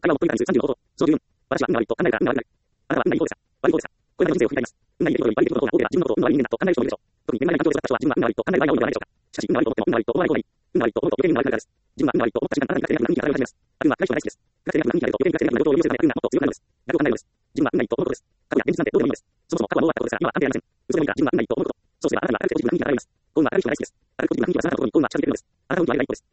会話を取り返す30の方法。その順。私は運が悪いと考えるから運が悪い。あなたは運がいい方ですか？悪い方ですか？これまで人生を振り返ります。運がいい出来事より悪い出来事の方が多ければ自分のことを運が悪い人間だと考える人もいるでしょう。特に恵まれない環境で育った人は自分は運が悪いと考える場合が多いのではないでしょうか。しかし運が悪いと思っても運が悪いと思わない方がいい。運が悪いと思うと余計に運が悪くなるからです。自分は運が悪いと思った瞬間から何か正確な運気が漂い始めます。運は暗い人が大好きです。が正確な運気が出ると余計に正確な行動を利用するため運がもっと強くなるのです。逆を考えるのです。自分は運がいいと思うことです。過去や現実なんてどうでもいいのです。そもそも過去はもう終わったことですから今は関係ありません。嘘でもいいから自分は運がいいと思うこと。そうすればあなたには明るくてポジティブな運気が漂います。幸運は明るい人が大好きです。明るくポジティブな運気があなたのところに幸運は近づいてくるのです。あなたの運気は愛がいいことです。